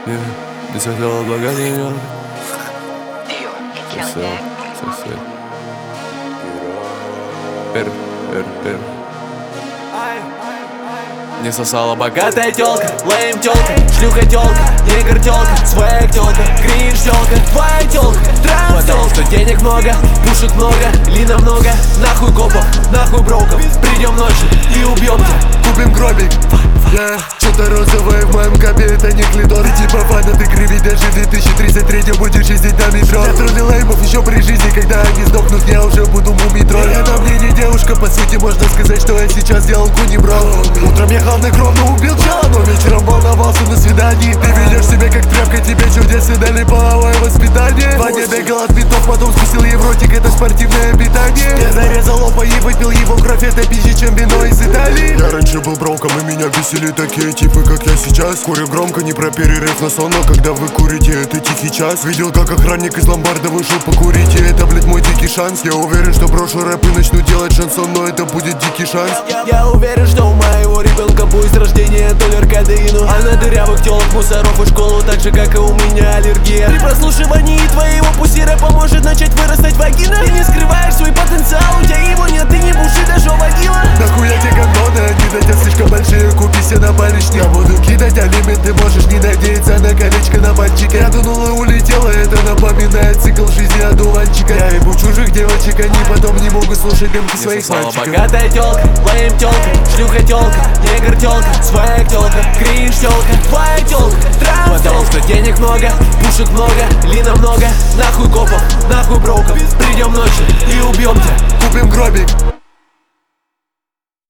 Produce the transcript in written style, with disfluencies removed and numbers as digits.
Без этого богатенек. Сосед. Пер. Не сосала богатая тёлка, лейм тёлка, шлюха тёлка, негр тёлка, свэг тёлка, кринж тёлка, твоя тёлка, транс тёлка. Потому что денег много, пушек много, лина много, нахуй копов, нахуй броков. Придем ночью и убьем тебя. Купим гробик. Что-то розовое в моем капе, это не клитор. Ты типа фанат игры, ведь даже в 2033 будешь ездить на метро. Я тролли леймов еще при жизни, когда они сдохнут, я уже буду мумитроль. Это мне не девушка, по сути можно сказать, что я сейчас делал куни, бро. Утром ехал на кровно, убил чела, но вечером волновался на свидании. Ты ведешь себя как тряпка, тебе чудесно дали половое воспитание. Ваня бегал от битов, потом спустил ей в ротик, это спортивное питание. Я зарезал опа и выпил его кровь, это пизже, чем вино из Италии. Я раньше был броком, и меня бесили такие типы, как я сейчас. Курю громко, не про перерыв на сон, но когда вы курите, это тихий час. Видел, как охранник из ломбарда вышел покурить, и это, блядь, мой дикий шанс. Я уверен, что брошу рэп и начну делать шансон, но это будет дикий шанс. Я уверен, что у моего ребенка будет с рождения толер к адеину. А на дырявых телок, мусоров и школу, так же, как и у меня аллергия. При прослушивании твоего пуси рэпа может начать вырастать вагина. Ты не скрываешь свой потенциал, у тебя его нет, ты не буши, даже вагила. Нахуя те гандоны, они для тебя слишком большие, купи себе на баличник. Я буду кидать алимент, ты можешь не надеяться на колечко на пальчике. Я дунул и улетела, это напоминает цикл жизни одуванчика. Я ебу чужих девочек, они потом не могут слушать дымки своих мальчиков. Богатая тёлка, лейм тёлка, шлюха тёлка, негр тёлка, свэг тёлка, кринж тёлка, твоя тёлка, транс. Потому что денег много, пушек много, лина много, нахуй копов, нахуй броков. Придем ночью и убьем тебя. Купим гробик.